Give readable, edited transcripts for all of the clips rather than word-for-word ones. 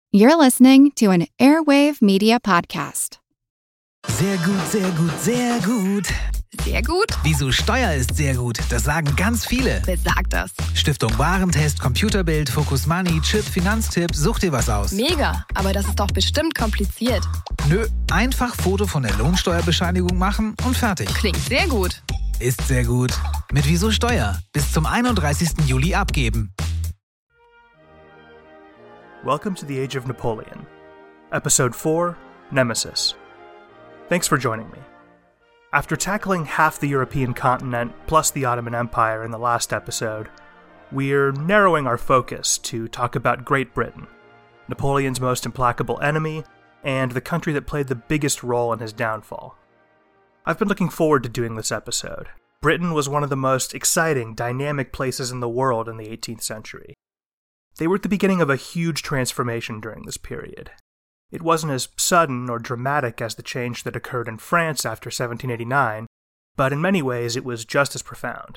You're listening to an Airwave Media Podcast. Sehr gut, sehr gut, sehr gut. Sehr gut? Wieso Steuer ist sehr gut, das sagen ganz viele. Wer sagt das? Stiftung Warentest, Computerbild, Focus Money, Chip, Finanztipp, such dir was aus. Mega, aber das ist doch bestimmt kompliziert. Nö, einfach Foto von der Lohnsteuerbescheinigung machen und fertig. Klingt sehr gut. Ist sehr gut. Mit Wieso Steuer. Bis zum 31. Juli abgeben. Welcome to the Age of Napoleon, Episode 4, Nemesis. Thanks for joining me. After tackling half the European continent plus the Ottoman Empire in the last episode, we're narrowing our focus to talk about Great Britain, Napoleon's most implacable enemy, and the country that played the biggest role in his downfall. I've been looking forward to doing this episode. Britain was one of the most exciting, dynamic places in the world in the 18th century. They were at the beginning of a huge transformation during this period. It wasn't as sudden or dramatic as the change that occurred in France after 1789, but in many ways it was just as profound.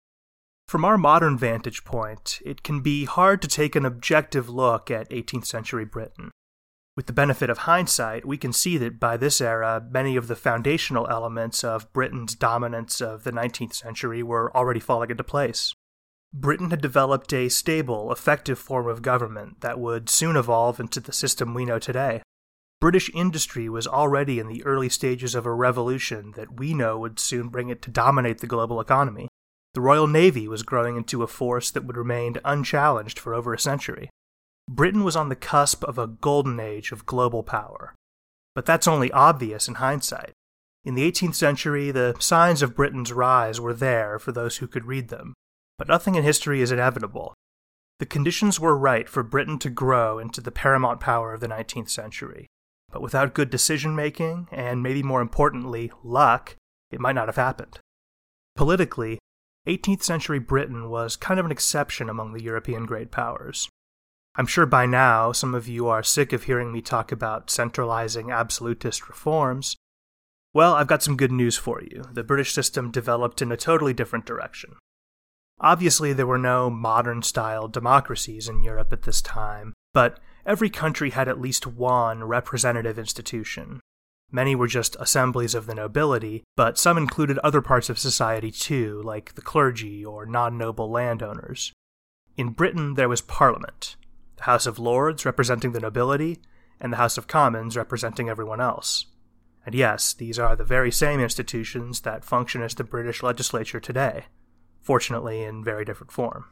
From our modern vantage point, it can be hard to take an objective look at 18th century Britain. With the benefit of hindsight, we can see that by this era, many of the foundational elements of Britain's dominance of the 19th century were already falling into place. Britain had developed a stable, effective form of government that would soon evolve into the system we know today. British industry was already in the early stages of a revolution that we know would soon bring it to dominate the global economy. The Royal Navy was growing into a force that would remain unchallenged for over a century. Britain was on the cusp of a golden age of global power. But that's only obvious in hindsight. In the 18th century, the signs of Britain's rise were there for those who could read them. But nothing in history is inevitable. The conditions were right for Britain to grow into the paramount power of the 19th century. But without good decision-making, and maybe more importantly, luck, it might not have happened. Politically, 18th century Britain was kind of an exception among the European great powers. I'm sure by now some of you are sick of hearing me talk about centralizing absolutist reforms. Well, I've got some good news for you. The British system developed in a totally different direction. Obviously, there were no modern-style democracies in Europe at this time, but every country had at least one representative institution. Many were just assemblies of the nobility, but some included other parts of society too, like the clergy or non-noble landowners. In Britain, there was Parliament, the House of Lords representing the nobility, and the House of Commons representing everyone else. And yes, these are the very same institutions that function as the British legislature today. Fortunately in very different form.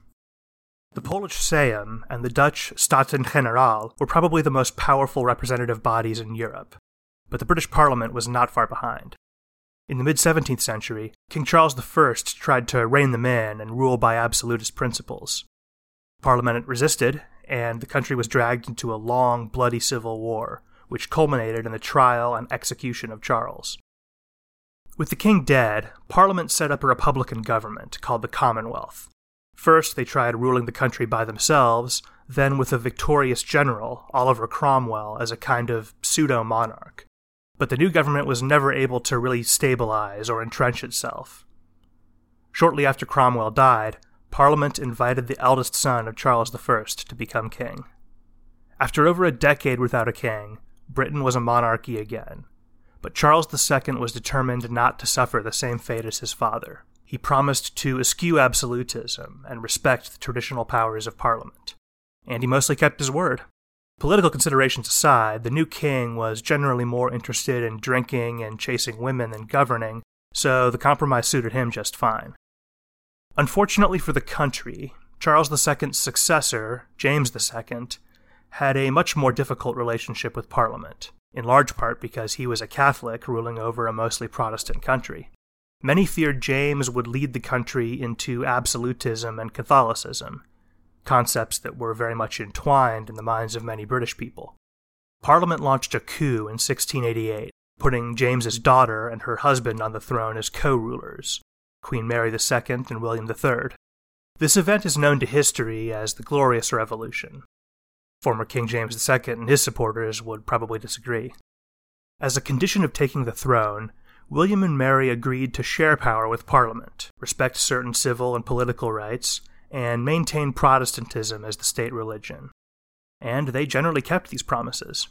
The Polish Sejm and the Dutch Staten-Generaal were probably the most powerful representative bodies in Europe, but the British Parliament was not far behind. In the mid-17th century, King Charles I tried to rein them in and rule by absolutist principles. Parliament resisted, and the country was dragged into a long, bloody civil war, which culminated in the trial and execution of Charles. With the king dead, Parliament set up a republican government called the Commonwealth. First, they tried ruling the country by themselves, then with a victorious general, Oliver Cromwell, as a kind of pseudo-monarch. But the new government was never able to really stabilize or entrench itself. Shortly after Cromwell died, Parliament invited the eldest son of Charles I to become king. After over a decade without a king, Britain was a monarchy again. But Charles II was determined not to suffer the same fate as his father. He promised to eschew absolutism and respect the traditional powers of Parliament. And he mostly kept his word. Political considerations aside, the new king was generally more interested in drinking and chasing women than governing, so the compromise suited him just fine. Unfortunately for the country, Charles II's successor, James II, had a much more difficult relationship with Parliament, in large part because he was a Catholic ruling over a mostly Protestant country. Many feared James would lead the country into absolutism and Catholicism, concepts that were very much entwined in the minds of many British people. Parliament launched a coup in 1688, putting James's daughter and her husband on the throne as co-rulers, Queen Mary II and William III. This event is known to history as the Glorious Revolution. Former King James II and his supporters would probably disagree. As a condition of taking the throne, William and Mary agreed to share power with Parliament, respect certain civil and political rights, and maintain Protestantism as the state religion. and they generally kept these promises.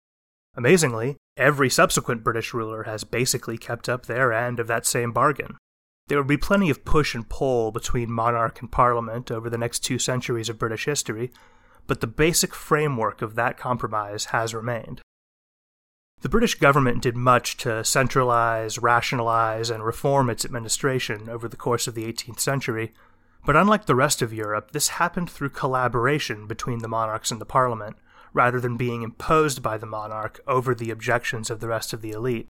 Amazingly, every subsequent British ruler has basically kept up their end of that same bargain. There would be plenty of push and pull between monarch and parliament over the next 2 centuries of British history, but the basic framework of that compromise has remained. The British government did much to centralize, rationalize, and reform its administration over the course of the 18th century, but unlike the rest of Europe, this happened through collaboration between the monarchs and the parliament, rather than being imposed by the monarch over the objections of the rest of the elite.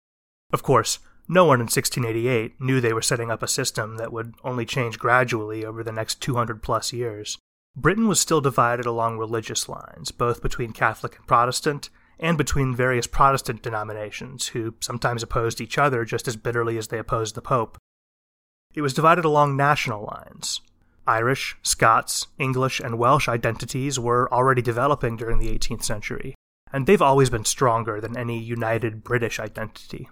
Of course, no one in 1688 knew they were setting up a system that would only change gradually over the next 200-plus years. Britain was still divided along religious lines, both between Catholic and Protestant, and between various Protestant denominations, who sometimes opposed each other just as bitterly as they opposed the Pope. It was divided along national lines. Irish, Scots, English, and Welsh identities were already developing during the 18th century, and they've always been stronger than any united British identity.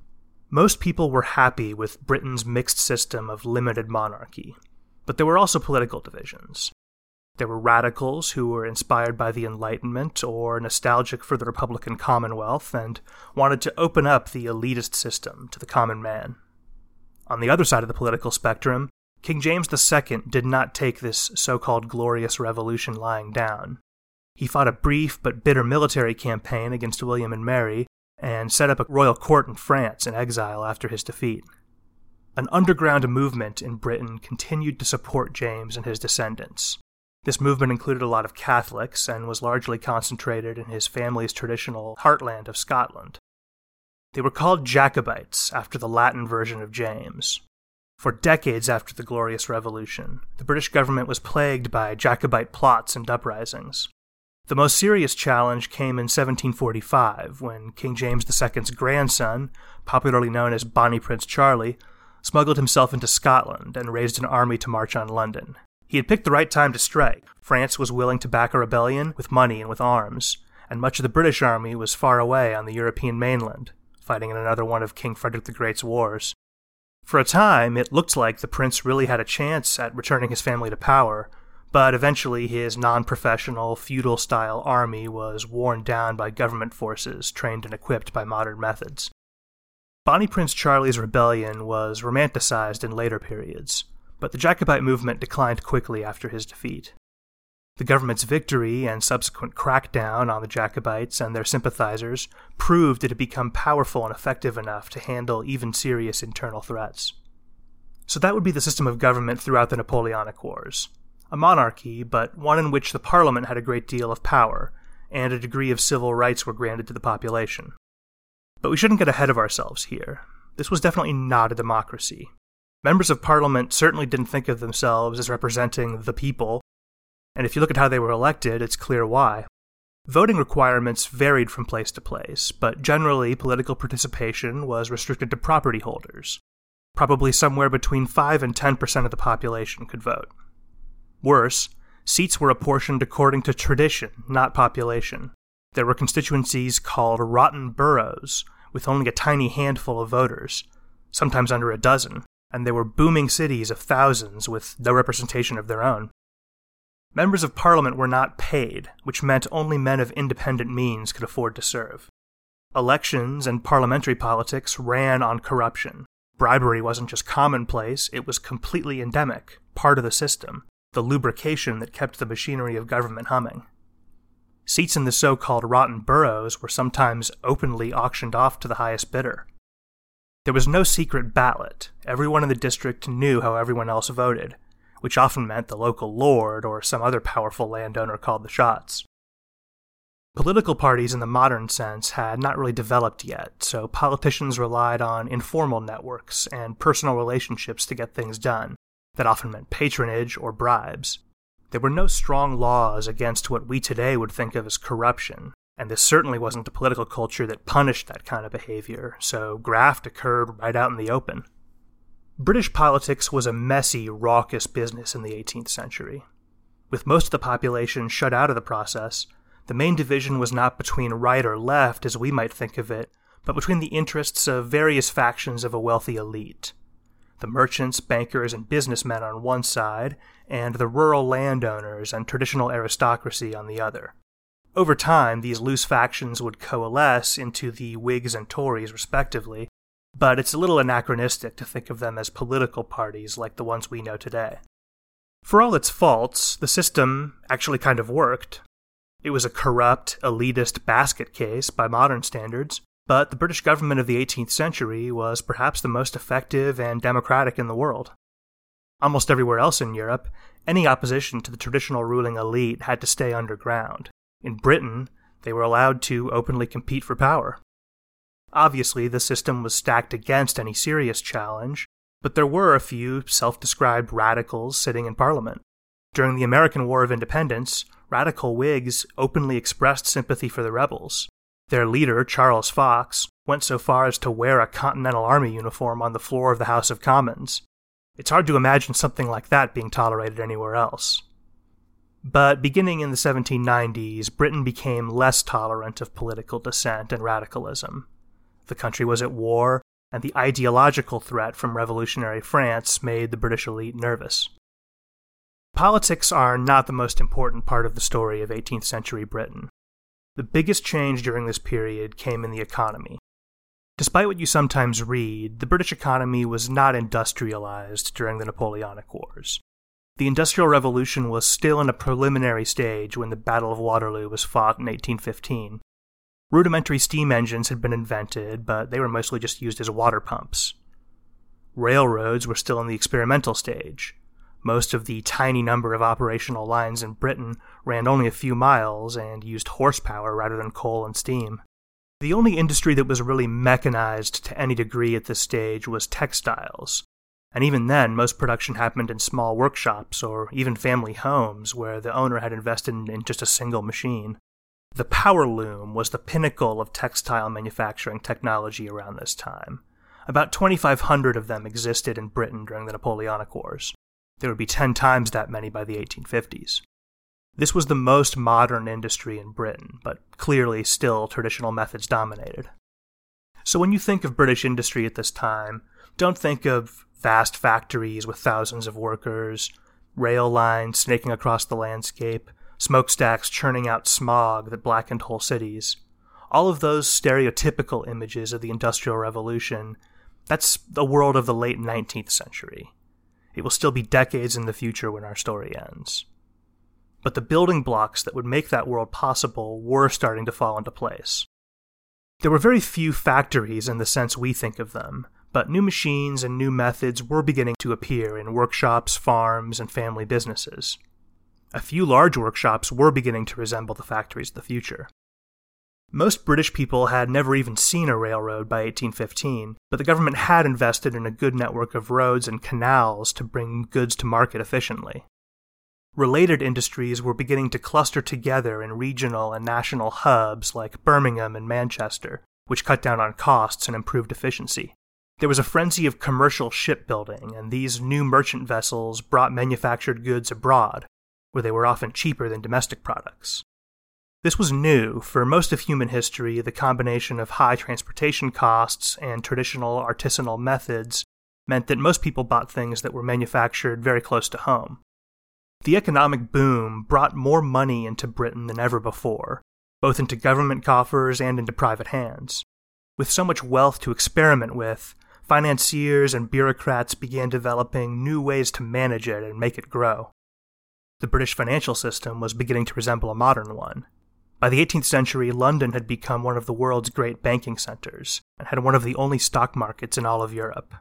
Most people were happy with Britain's mixed system of limited monarchy, but there were also political divisions. There were radicals who were inspired by the Enlightenment or nostalgic for the Republican Commonwealth and wanted to open up the elitist system to the common man. On the other side of the political spectrum, King James II did not take this so-called glorious revolution lying down. He fought a brief but bitter military campaign against William and Mary, and set up a royal court in France in exile after his defeat. An underground movement in Britain continued to support James and his descendants. This movement included a lot of Catholics and was largely concentrated in his family's traditional heartland of Scotland. They were called Jacobites, after the Latin version of James. For decades after the Glorious Revolution, the British government was plagued by Jacobite plots and uprisings. The most serious challenge came in 1745, when King James II's grandson, popularly known as Bonnie Prince Charlie, smuggled himself into Scotland and raised an army to march on London. He had picked the right time to strike. France was willing to back a rebellion with money and with arms, and much of the British army was far away on the European mainland, fighting in another one of King Frederick the Great's wars. For a time, it looked like the prince really had a chance at returning his family to power, but eventually his non-professional, feudal-style army was worn down by government forces trained and equipped by modern methods. Bonnie Prince Charlie's rebellion was romanticized in later periods, but the Jacobite movement declined quickly after his defeat. The government's victory and subsequent crackdown on the Jacobites and their sympathizers proved it had become powerful and effective enough to handle even serious internal threats. So that would be the system of government throughout the Napoleonic Wars. A monarchy, but one in which the parliament had a great deal of power, and a degree of civil rights were granted to the population. But we shouldn't get ahead of ourselves here. This was definitely not a democracy. Members of parliament certainly didn't think of themselves as representing the people, and if you look at how they were elected, it's clear why. Voting requirements varied from place to place, but generally political participation was restricted to property holders. Probably somewhere between 5 and 10% of the population could vote. Worse, seats were apportioned according to tradition, not population. There were constituencies called rotten boroughs, with only a tiny handful of voters, sometimes under a dozen, and they were booming cities of thousands with no representation of their own. Members of parliament were not paid, which meant only men of independent means could afford to serve. Elections and parliamentary politics ran on corruption. Bribery wasn't just commonplace, it was completely endemic, part of the system, the lubrication that kept the machinery of government humming. Seats in the so-called rotten boroughs were sometimes openly auctioned off to the highest bidder. There was no secret ballot. Everyone in the district knew how everyone else voted, which often meant the local lord or some other powerful landowner called the shots. Political parties in the modern sense had not really developed yet, so politicians relied on informal networks and personal relationships to get things done. That often meant patronage or bribes. There were no strong laws against what we today would think of as corruption, and this certainly wasn't a political culture that punished that kind of behavior, so graft occurred right out in the open. British politics was a messy, raucous business in the 18th century. With most of the population shut out of the process, the main division was not between right or left as we might think of it, but between the interests of various factions of a wealthy elite. The merchants, bankers, and businessmen on one side, and the rural landowners and traditional aristocracy on the other. Over time, these loose factions would coalesce into the Whigs and Tories, respectively, but it's a little anachronistic to think of them as political parties like the ones we know today. For all its faults, the system actually kind of worked. It was a corrupt, elitist basket case by modern standards, but the British government of the 18th century was perhaps the most effective and democratic in the world. Almost everywhere else in Europe, any opposition to the traditional ruling elite had to stay underground. In Britain, they were allowed to openly compete for power. Obviously, the system was stacked against any serious challenge, but there were a few self-described radicals sitting in Parliament. During the American War of Independence, radical Whigs openly expressed sympathy for the rebels. Their leader, Charles Fox, went so far as to wear a Continental Army uniform on the floor of the House of Commons. It's hard to imagine something like that being tolerated anywhere else. But beginning in the 1790s, Britain became less tolerant of political dissent and radicalism. The country was at war, and the ideological threat from revolutionary France made the British elite nervous. Politics are not the most important part of the story of 18th century Britain. The biggest change during this period came in the economy. Despite what you sometimes read, the British economy was not industrialized during the Napoleonic Wars. The Industrial Revolution was still in a preliminary stage when the Battle of Waterloo was fought in 1815. Rudimentary steam engines had been invented, but they were mostly just used as water pumps. Railroads were still in the experimental stage. Most of the tiny number of operational lines in Britain ran only a few miles and used horsepower rather than coal and steam. The only industry that was really mechanized to any degree at this stage was textiles, and even then most production happened in small workshops or even family homes where the owner had invested in just a single machine. The power loom was the pinnacle of textile manufacturing technology around this time. About 2,500 of them existed in Britain during the Napoleonic Wars. There would be 10 times that many by the 1850s. This was the most modern industry in Britain, but clearly still traditional methods dominated. So when you think of British industry at this time, don't think of vast factories with thousands of workers, rail lines snaking across the landscape, smokestacks churning out smog that blackened whole cities. All of those stereotypical images of the Industrial Revolution, that's the world of the late 19th century. It will still be decades in the future when our story ends. But the building blocks that would make that world possible were starting to fall into place. There were very few factories in the sense we think of them, but new machines and new methods were beginning to appear in workshops, farms, and family businesses. A few large workshops were beginning to resemble the factories of the future. Most British people had never even seen a railroad by 1815, but the government had invested in a good network of roads and canals to bring goods to market efficiently. Related industries were beginning to cluster together in regional and national hubs like Birmingham and Manchester, which cut down on costs and improved efficiency. There was a frenzy of commercial shipbuilding, and these new merchant vessels brought manufactured goods abroad, where they were often cheaper than domestic products. This was new. For most of human history, the combination of high transportation costs and traditional artisanal methods meant that most people bought things that were manufactured very close to home. The economic boom brought more money into Britain than ever before, both into government coffers and into private hands. With so much wealth to experiment with, financiers and bureaucrats began developing new ways to manage it and make it grow. The British financial system was beginning to resemble a modern one. By the 18th century, London had become one of the world's great banking centers, and had one of the only stock markets in all of Europe.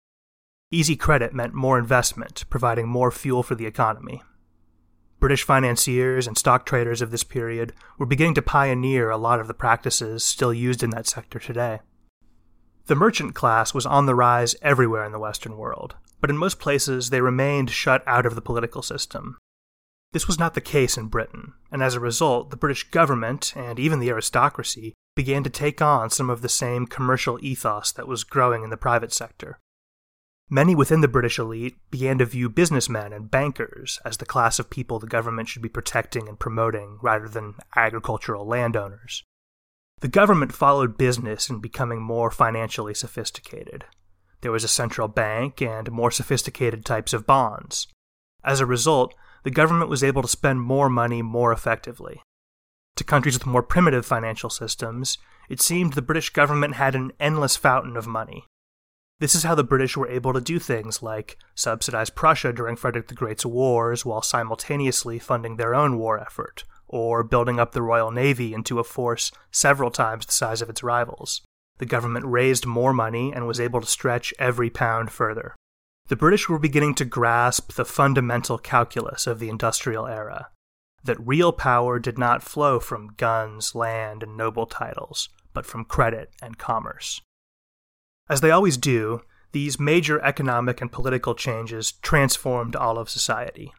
Easy credit meant more investment, providing more fuel for the economy. British financiers and stock traders of this period were beginning to pioneer a lot of the practices still used in that sector today. The merchant class was on the rise everywhere in the Western world, but in most places they remained shut out of the political system. This was not the case in Britain, and as a result, the British government, and even the aristocracy, began to take on some of the same commercial ethos that was growing in the private sector. Many within the British elite began to view businessmen and bankers as the class of people the government should be protecting and promoting rather than agricultural landowners. The government followed business in becoming more financially sophisticated. There was a central bank and more sophisticated types of bonds. As a result, the government was able to spend more money more effectively. To countries with more primitive financial systems, it seemed the British government had an endless fountain of money. This is how the British were able to do things like subsidize Prussia during Frederick the Great's wars while simultaneously funding their own war effort, or building up the Royal Navy into a force several times the size of its rivals. The government raised more money and was able to stretch every pound further. The British were beginning to grasp the fundamental calculus of the industrial era, that real power did not flow from guns, land, and noble titles, but from credit and commerce. As they always do, these major economic and political changes transformed all of society.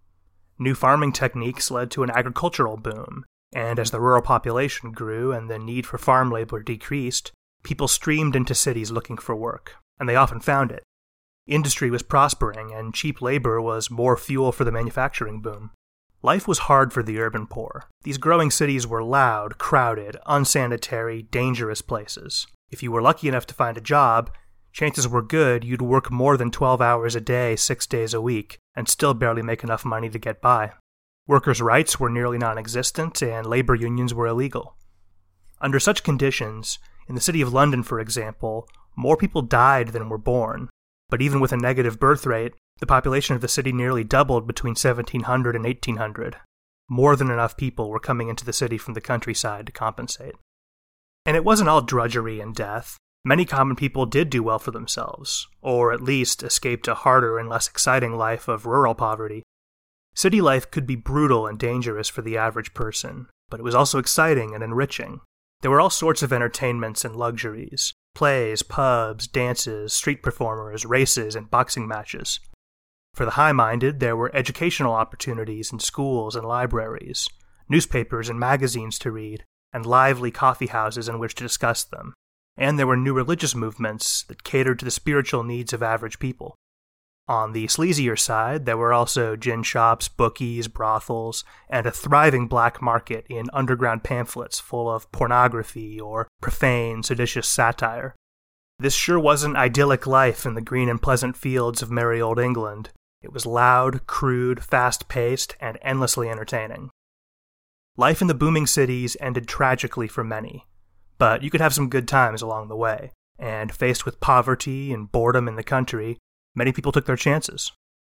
New farming techniques led to an agricultural boom, and as the rural population grew and the need for farm labor decreased, people streamed into cities looking for work, and they often found it. Industry was prospering, and cheap labor was more fuel for the manufacturing boom. Life was hard for the urban poor. These growing cities were loud, crowded, unsanitary, dangerous places. If you were lucky enough to find a job, chances were good you'd work more than 12 hours a day, 6 days a week, and still barely make enough money to get by. Workers' rights were nearly non-existent, and labor unions were illegal. Under such conditions, in the city of London, for example, more people died than were born. But even with a negative birth rate, the population of the city nearly doubled between 1700 and 1800. More than enough people were coming into the city from the countryside to compensate. And it wasn't all drudgery and death. Many common people did do well for themselves, or at least escaped a harder and less exciting life of rural poverty. City life could be brutal and dangerous for the average person, but it was also exciting and enriching. There were all sorts of entertainments and luxuries: plays, pubs, dances, street performers, races, and boxing matches. For the high-minded, there were educational opportunities in schools and libraries, newspapers and magazines to read, and lively coffee houses in which to discuss them. And there were new religious movements that catered to the spiritual needs of average people. On the sleazier side, there were also gin shops, bookies, brothels, and a thriving black market in underground pamphlets full of pornography or profane, seditious satire. This sure wasn't idyllic life in the green and pleasant fields of merry old England. It was loud, crude, fast-paced, and endlessly entertaining. Life in the booming cities ended tragically for many, but you could have some good times along the way, and faced with poverty and boredom in the country, many people took their chances.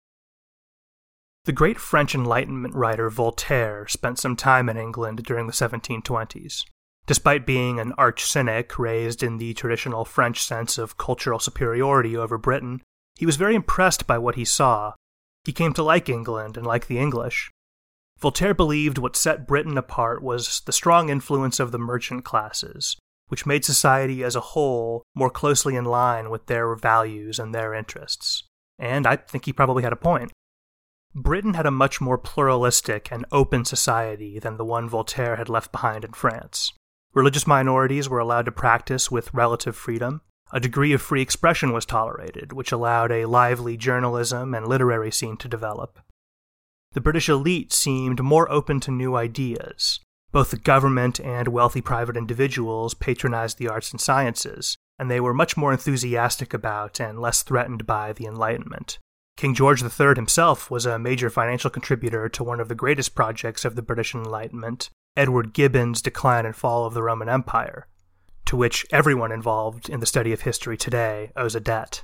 The great French Enlightenment writer Voltaire spent some time in England during the 1720s. Despite being an arch-cynic raised in the traditional French sense of cultural superiority over Britain, he was very impressed by what he saw. He came to like England and like the English. Voltaire believed what set Britain apart was the strong influence of the merchant classes, which made society as a whole more closely in line with their values and their interests. And I think he probably had a point. Britain had a much more pluralistic and open society than the one Voltaire had left behind in France. Religious minorities were allowed to practice with relative freedom. A degree of free expression was tolerated, which allowed a lively journalism and literary scene to develop. The British elite seemed more open to new ideas. Both the government and wealthy private individuals patronized the arts and sciences, and they were much more enthusiastic about and less threatened by the Enlightenment. King George III himself was a major financial contributor to one of the greatest projects of the British Enlightenment, Edward Gibbon's Decline and Fall of the Roman Empire, to which everyone involved in the study of history today owes a debt.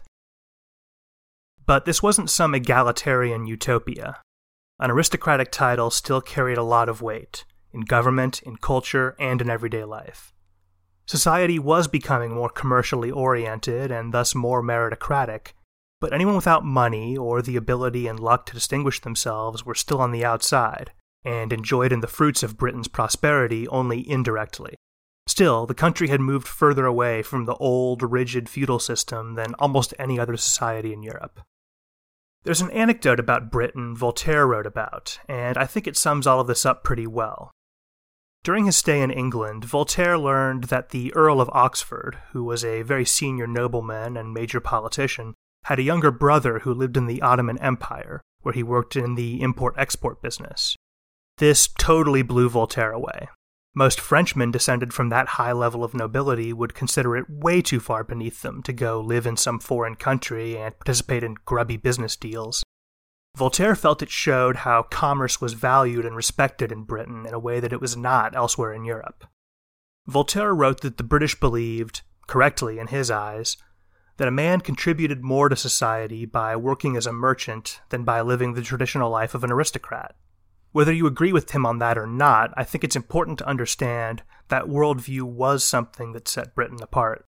But this wasn't some egalitarian utopia. An aristocratic title still carried a lot of weight, in government, in culture, and in everyday life. Society was becoming more commercially oriented and thus more meritocratic, but anyone without money or the ability and luck to distinguish themselves were still on the outside, and enjoyed in the fruits of Britain's prosperity only indirectly. Still, the country had moved further away from the old, rigid feudal system than almost any other society in Europe. There's an anecdote about Britain Voltaire wrote about, and I think it sums all of this up pretty well. During his stay in England, Voltaire learned that the Earl of Oxford, who was a very senior nobleman and major politician, had a younger brother who lived in the Ottoman Empire, where he worked in the import-export business. This totally blew Voltaire away. Most Frenchmen descended from that high level of nobility would consider it way too far beneath them to go live in some foreign country and participate in grubby business deals. Voltaire felt it showed how commerce was valued and respected in Britain in a way that it was not elsewhere in Europe. Voltaire wrote that the British believed, correctly in his eyes, that a man contributed more to society by working as a merchant than by living the traditional life of an aristocrat. Whether you agree with him on that or not, I think it's important to understand that worldview was something that set Britain apart.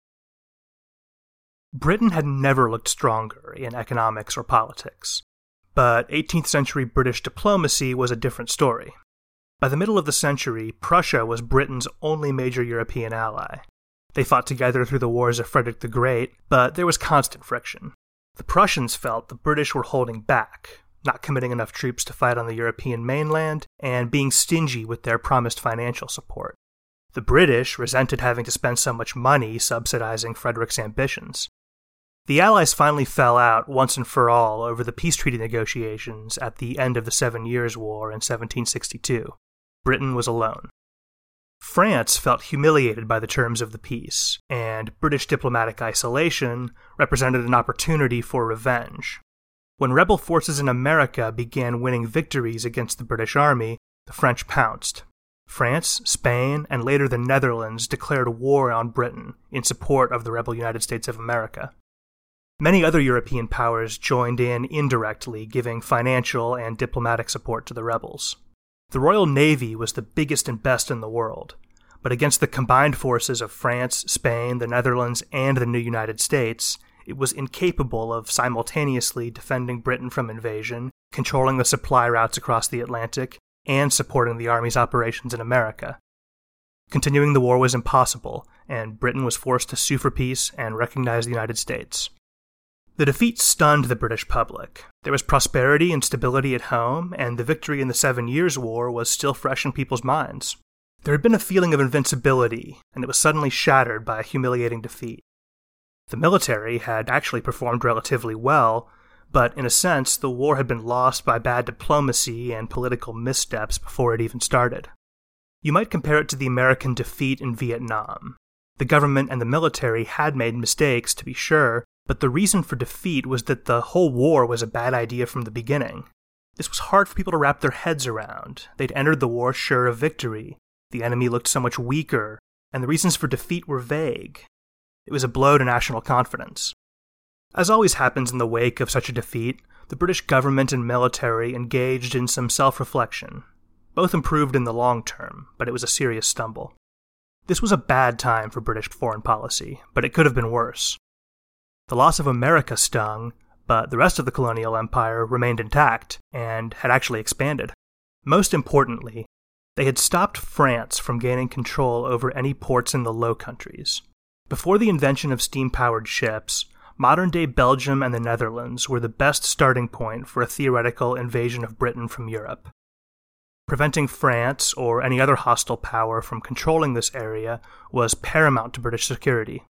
Britain had never looked stronger in economics or politics, but 18th century British diplomacy was a different story. By the middle of the century, Prussia was Britain's only major European ally. They fought together through the wars of Frederick the Great, but there was constant friction. The Prussians felt the British were holding back, not committing enough troops to fight on the European mainland, and being stingy with their promised financial support. The British resented having to spend so much money subsidizing Frederick's ambitions. The Allies finally fell out once and for all over the peace treaty negotiations at the end of the 7 Years' War in 1762. Britain was alone. France felt humiliated by the terms of the peace, and British diplomatic isolation represented an opportunity for revenge. When rebel forces in America began winning victories against the British Army, the French pounced. France, Spain, and later the Netherlands declared war on Britain in support of the rebel United States of America. Many other European powers joined in indirectly, giving financial and diplomatic support to the rebels. The Royal Navy was the biggest and best in the world, but against the combined forces of France, Spain, the Netherlands, and the new United States, it was incapable of simultaneously defending Britain from invasion, controlling the supply routes across the Atlantic, and supporting the Army's operations in America. Continuing the war was impossible, and Britain was forced to sue for peace and recognize the United States. The defeat stunned the British public. There was prosperity and stability at home, and the victory in the 7 Years' War was still fresh in people's minds. There had been a feeling of invincibility, and it was suddenly shattered by a humiliating defeat. The military had actually performed relatively well, but in a sense, the war had been lost by bad diplomacy and political missteps before it even started. You might compare it to the American defeat in Vietnam. The government and the military had made mistakes, to be sure, but the reason for defeat was that the whole war was a bad idea from the beginning. This was hard for people to wrap their heads around. They'd entered the war sure of victory. The enemy looked so much weaker, and the reasons for defeat were vague. It was a blow to national confidence. As always happens in the wake of such a defeat, the British government and military engaged in some self-reflection. Both improved in the long term, but it was a serious stumble. This was a bad time for British foreign policy, but it could have been worse. The loss of America stung, but the rest of the colonial empire remained intact and had actually expanded. Most importantly, they had stopped France from gaining control over any ports in the Low Countries. Before the invention of steam-powered ships, modern-day Belgium and the Netherlands were the best starting point for a theoretical invasion of Britain from Europe. Preventing France or any other hostile power from controlling this area was paramount to British security.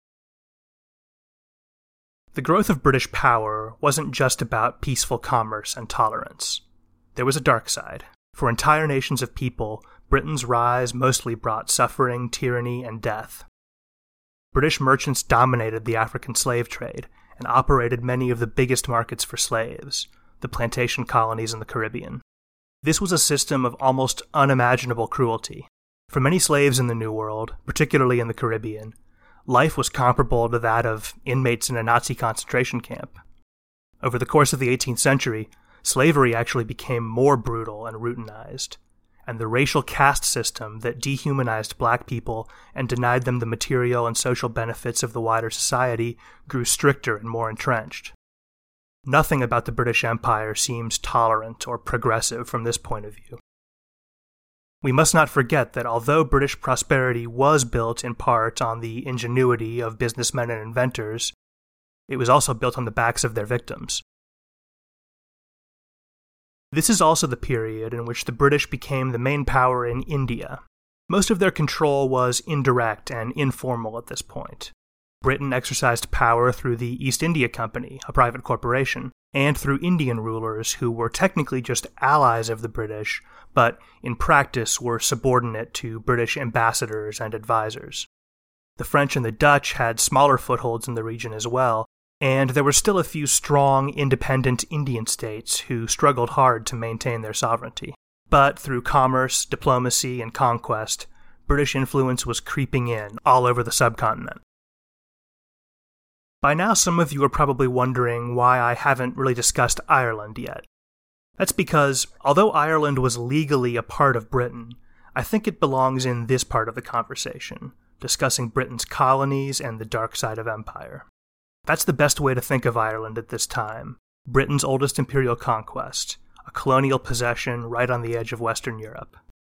The growth of British power wasn't just about peaceful commerce and tolerance. There was a dark side. For entire nations of people, Britain's rise mostly brought suffering, tyranny, and death. British merchants dominated the African slave trade and operated many of the biggest markets for slaves, the plantation colonies in the Caribbean. This was a system of almost unimaginable cruelty. For many slaves in the New World, particularly in the Caribbean, life was comparable to that of inmates in a Nazi concentration camp. Over the course of the 18th century, slavery actually became more brutal and routinized, and the racial caste system that dehumanized black people and denied them the material and social benefits of the wider society grew stricter and more entrenched. Nothing about the British Empire seems tolerant or progressive from this point of view. We must not forget that although British prosperity was built in part on the ingenuity of businessmen and inventors, it was also built on the backs of their victims. This is also the period in which the British became the main power in India. Most of their control was indirect and informal at this point. Britain exercised power through the East India Company, a private corporation, and through Indian rulers who were technically just allies of the British, but in practice were subordinate to British ambassadors and advisors. The French and the Dutch had smaller footholds in the region as well, and there were still a few strong, independent Indian states who struggled hard to maintain their sovereignty. But through commerce, diplomacy, and conquest, British influence was creeping in all over the subcontinent. By now, some of you are probably wondering why I haven't really discussed Ireland yet. That's because, although Ireland was legally a part of Britain, I think it belongs in this part of the conversation, discussing Britain's colonies and the dark side of empire. That's the best way to think of Ireland at this time, Britain's oldest imperial conquest, a colonial possession right on the edge of Western Europe.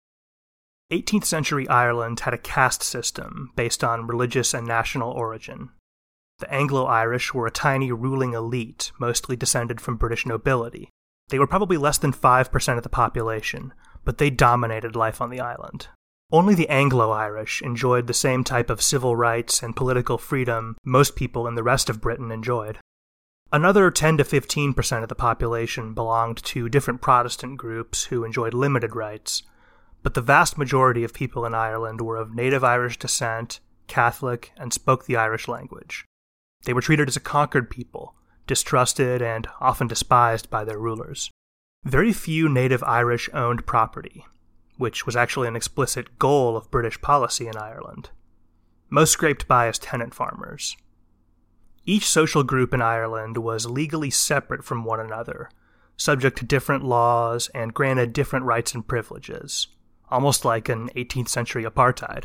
18th century Ireland had a caste system based on religious and national origin. The Anglo-Irish were a tiny ruling elite, mostly descended from British nobility. They were probably less than 5% of the population, but they dominated life on the island. Only the Anglo-Irish enjoyed the same type of civil rights and political freedom most people in the rest of Britain enjoyed. Another 10 to 15% of the population belonged to different Protestant groups who enjoyed limited rights, but the vast majority of people in Ireland were of native Irish descent, Catholic, and spoke the Irish language. They were treated as a conquered people, distrusted and often despised by their rulers. Very few native Irish owned property, which was actually an explicit goal of British policy in Ireland. Most scraped by as tenant farmers. Each social group in Ireland was legally separate from one another, subject to different laws and granted different rights and privileges, almost like an 18th century apartheid.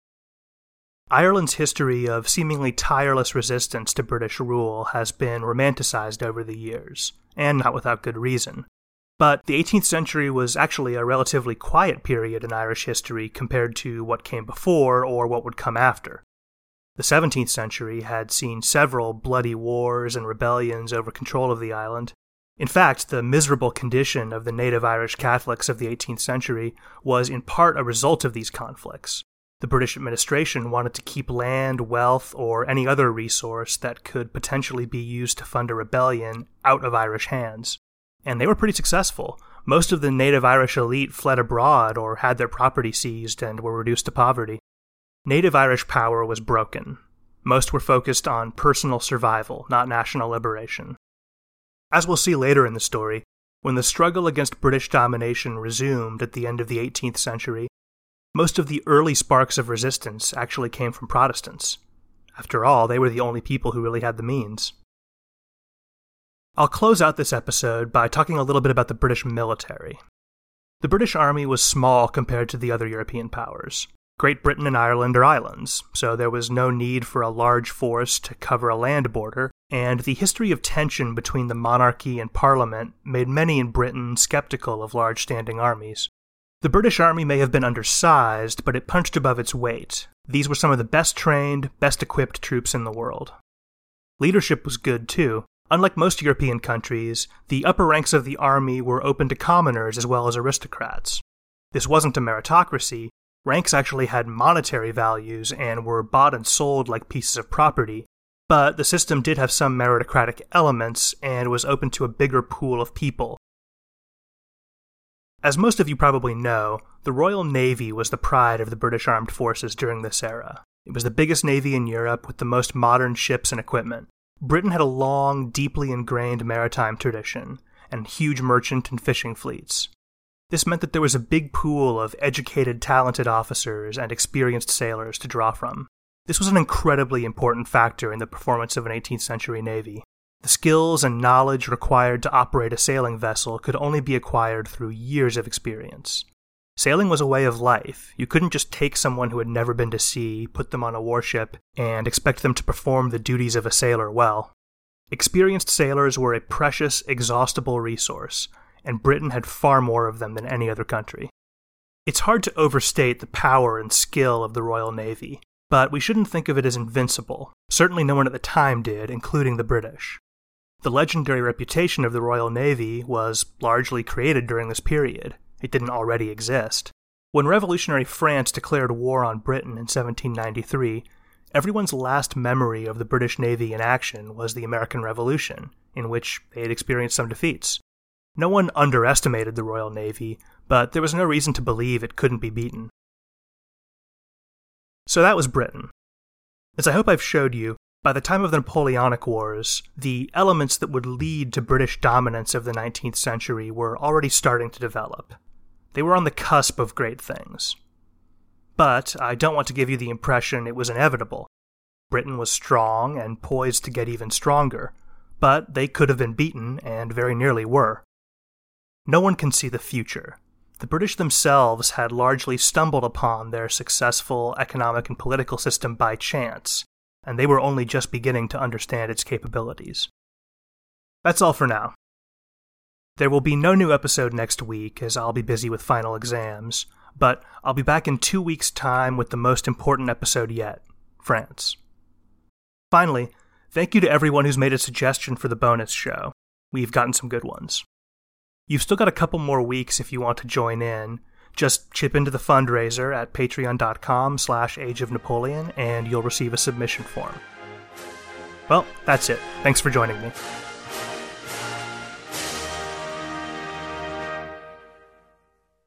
Ireland's history of seemingly tireless resistance to British rule has been romanticized over the years, and not without good reason. But the 18th century was actually a relatively quiet period in Irish history compared to what came before or what would come after. The 17th century had seen several bloody wars and rebellions over control of the island. In fact, the miserable condition of the native Irish Catholics of the 18th century was in part a result of these conflicts. The British administration wanted to keep land, wealth, or any other resource that could potentially be used to fund a rebellion out of Irish hands. And they were pretty successful. Most of the native Irish elite fled abroad or had their property seized and were reduced to poverty. Native Irish power was broken. Most were focused on personal survival, not national liberation. As we'll see later in the story, when the struggle against British domination resumed at the end of the 18th century, most of the early sparks of resistance actually came from Protestants. After all, they were the only people who really had the means. I'll close out this episode by talking a little bit about the British military. The British Army was small compared to the other European powers. Great Britain and Ireland are islands, so there was no need for a large force to cover a land border, and the history of tension between the monarchy and Parliament made many in Britain skeptical of large standing armies. The British Army may have been undersized, but it punched above its weight. These were some of the best trained, best equipped troops in the world. Leadership was good too. Unlike most European countries, the upper ranks of the army were open to commoners as well as aristocrats. This wasn't a meritocracy. Ranks actually had monetary values and were bought and sold like pieces of property, but the system did have some meritocratic elements and was open to a bigger pool of people. As most of you probably know, the Royal Navy was the pride of the British Armed Forces during this era. It was the biggest navy in Europe with the most modern ships and equipment. Britain had a long, deeply ingrained maritime tradition, and huge merchant and fishing fleets. This meant that there was a big pool of educated, talented officers and experienced sailors to draw from. This was an incredibly important factor in the performance of an 18th century navy. The skills and knowledge required to operate a sailing vessel could only be acquired through years of experience. Sailing was a way of life. You couldn't just take someone who had never been to sea, put them on a warship, and expect them to perform the duties of a sailor well. Experienced sailors were a precious, exhaustible resource, and Britain had far more of them than any other country. It's hard to overstate the power and skill of the Royal Navy, but we shouldn't think of it as invincible. Certainly no one at the time did, including the British. The legendary reputation of the Royal Navy was largely created during this period. It didn't already exist. When revolutionary France declared war on Britain in 1793, everyone's last memory of the British Navy in action was the American Revolution, in which they had experienced some defeats. No one underestimated the Royal Navy, but there was no reason to believe it couldn't be beaten. So that was Britain. As I hope I've showed you, By the time of the Napoleonic Wars, the elements that would lead to British dominance of the 19th century were already starting to develop. They were on the cusp of great things. But I don't want to give you the impression it was inevitable. Britain was strong and poised to get even stronger, but they could have been beaten, and very nearly were. No one can see the future. The British themselves had largely stumbled upon their successful economic and political system by chance, and they were only just beginning to understand its capabilities. That's all for now. There will be no new episode next week, as I'll be busy with final exams, but I'll be back in 2 weeks' time with the most important episode yet, France. Finally, thank you to everyone who's made a suggestion for the bonus show. We've gotten some good ones. You've still got a couple more weeks if you want to join in. Just chip into the fundraiser at patreon.com/ageofnapoleon and you'll receive a submission form. Well, that's it. Thanks for joining me.